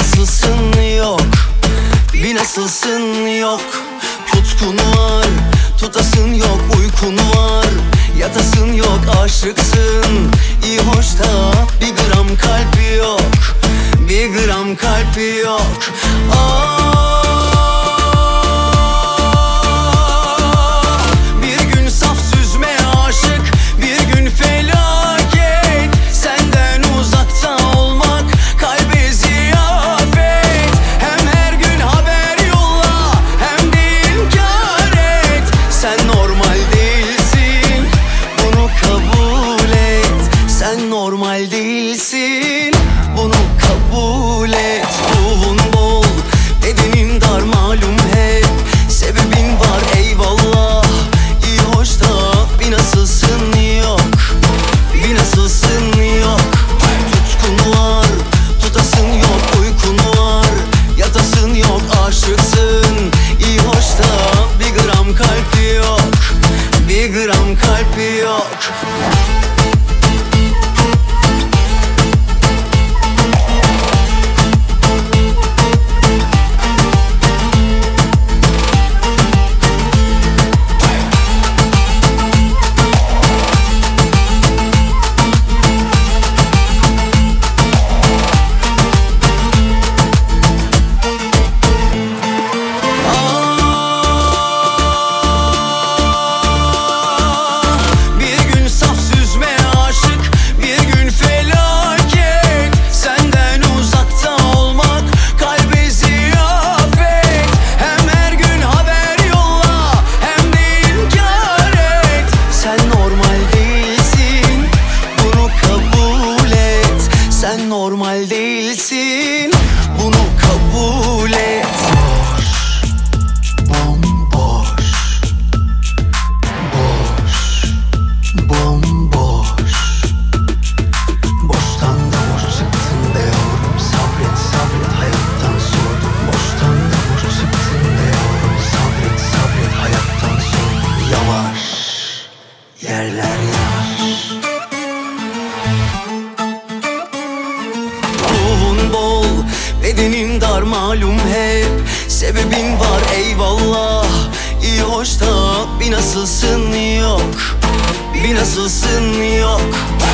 nasılsın yok, bir nasılsın yok. Tutkun var, tutasın yok, uykun var, yatasın yok, aşıksın. İyi hoş da bir gram kalp yok, bir gram kalp yok. Bir gün saf süzme aşık, bir gün felaket. Senden uzakta olmak kalbe ziyafet. Hem her gün haber yolla, hem de inkar et. Sen normal değilsin, bunu kabul et. Sen normal değilsin, bunu kabul et. Ruhun bol, bedenin dar, malum hep sebebin var, eyvallah. İyi hoş da bir nasılsın yok, bir nasılsın yok. Tutkun var, tutasın yok, uykun var, yatasın yok, aşıksın. İyi hoş da bir gram kalp yok, bir gram kalp yok. Sen normal değilsin, bunu kabul et. Boş, bomboş, boş, bomboş. Boştan da boş çıktın be yavrum, sabret sabret hayattan sordum. Boştan da boş çıktın be yavrum, sabret sabret hayattan sordum. Yavaş, yerler yavaş. Ruhun bol, bedenin dar, malum hep sebebin var, eyvallah. İyi hoş da bir nasılsın yok, bir nasılsın yok.